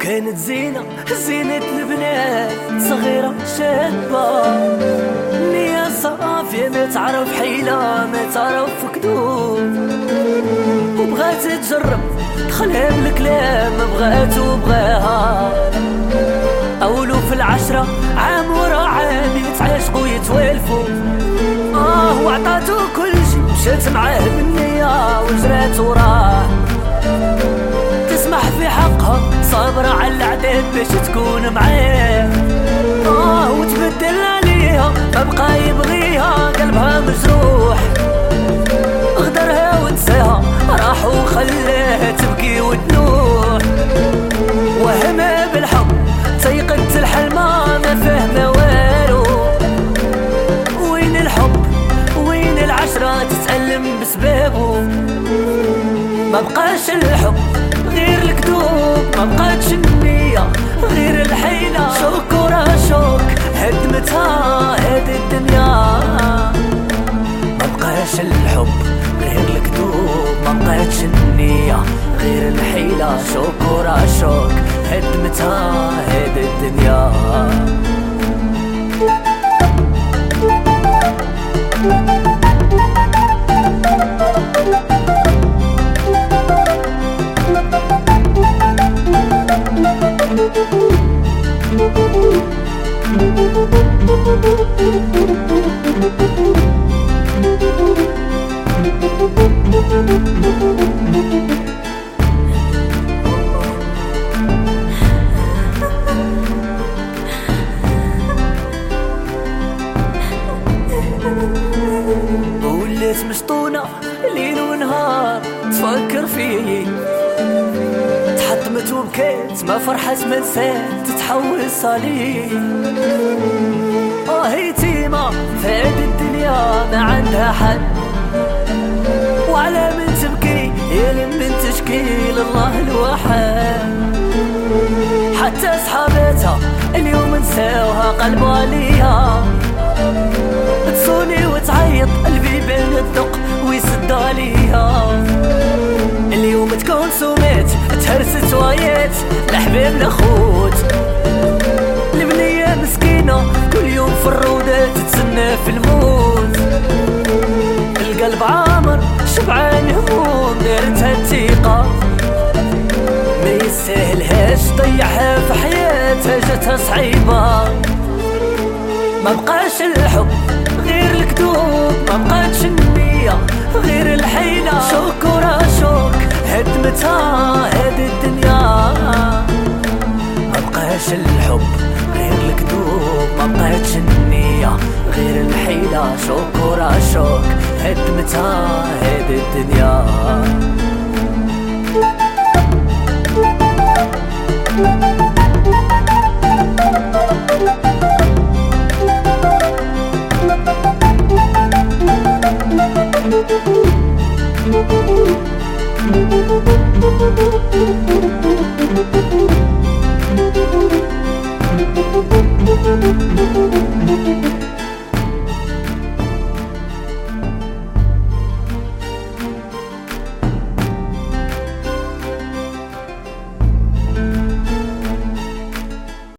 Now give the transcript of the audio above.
كانت زينة البنات صغيرة شابة، نية صافية ما تعرف حيلة ما تعرف كذوب، وبغات تجرب دخلها بالكلام بغات وبغاها. أولو في العشرة عام ورا عام يتعاشقوا يتوالفوا، وعطاتو كل شي مشات معاه بالنية وجرات وراه، تسمح في حقها صابرة على العذاب باش تكون معاه. وتبدل عليها ما بقى يبغيها قلبها مجروح، غدرها ونساها راح وخلاها تبكي وتنوح. وهمها بالحب تيقت الحلمة ما فاهمة والو، وين الحب وين العشرة تتألم بسبابه. ما بقاش الحب غير الكذوب، ما بقاتش النية غير الحيلة، شوك ورا شوك هدمتها هاد الدنيا. ما بقاش الحب غير الكذوب، ما بقاتش النية غير الحيلة، شوك ورا شوك هدمتها هاد الدنيا. ولات مشطونة ليل ونهار تفكر فيه، تحطمت وبكات ما فرحت ما نسات تتحول صليب. يتيمة في هاد الدنيا ما عندها حد، وعلى من تبكي يا لمن تشكي لله الواحد. حتى صحاباتها اليوم نساوها قلبها ليها، تصوني وتعيط البيبان الدق ويسد عليها. اليوم تكون سومات تهرست ويات الأحباب الأخوت، البنية مسكينة كل يوم في الروضة تتسنى في الموت. القلب عامر شبعان هموم دارتها الثقة، ما يستاهلهاش ضيعها في حياتها جاتها صعيبة. ما بقاش الحب غير الكذوب، ما بقاتش النية غير الحيلة، شوك ورا شوك هدمتها هاد الدنيا. ما بقاش الحب غير الكذوب، ما بقاتش النية غير الحيلة، شوك ورا شوك هدمتها هاد الدنيا.